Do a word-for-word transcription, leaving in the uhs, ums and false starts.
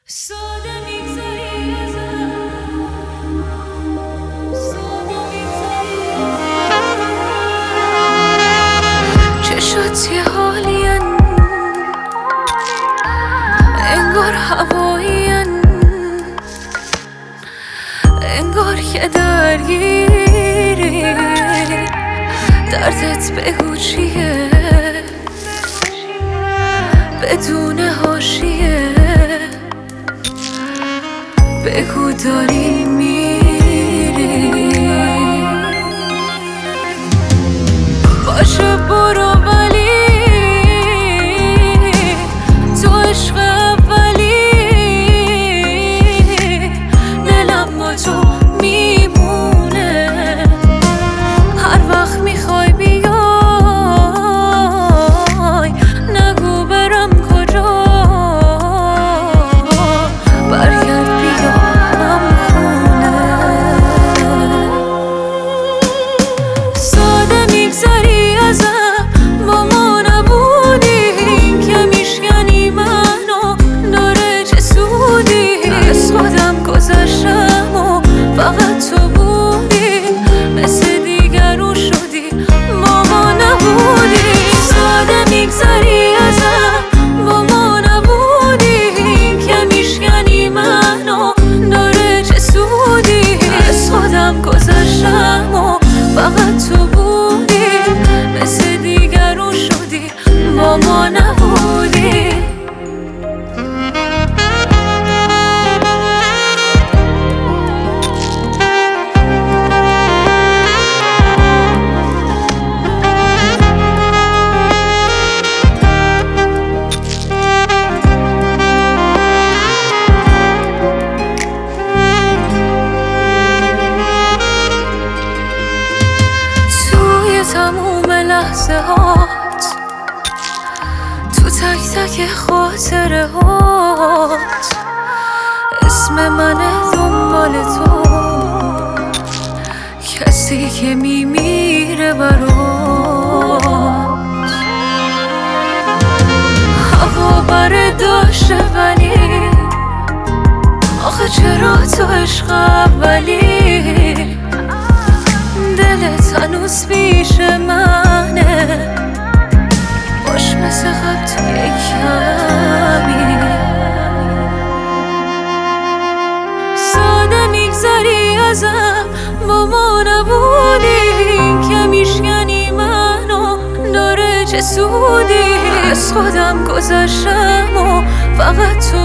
ساده میگذری ازم، ساده میگذری چشات یه حالین، انگار هوایین، انگار یه درگیری. دردت بگو چیه بدون حاشیه، بگو داری میری. باشه برو ولی تو عشق اولی، دلم با تو میمونه. هر وقت میخوای بیای نگو برم کجا، برگرد بیارم خونه. ساده میگذری ازم با ما نبودی، که میشکنی منو داره چه سودی. از خودم گذشتم و فقط تو بودی، مثل دیگرون شدی با ما نبودی. ساده میگذری ازم با ما نبودی، که میشکنی منو داره چه سودی. از خودم گذشتم و فقط تو بودی، مثل دیگرون شدی با ما نبودی. تموم لحظه هات، تو تک تک خاطره هات، اسم منه دنبال تو، کسی که میمیره برات. هوا بره داشته ولی آخه چرا تو عشق اولی. دلت هنوز پیش منه، باش مثل قبل تو کمی. ساده میگذری ازم با ما نبودی، که میشکنی منو داره چه سودی. از خودم گذشتم و فقط تو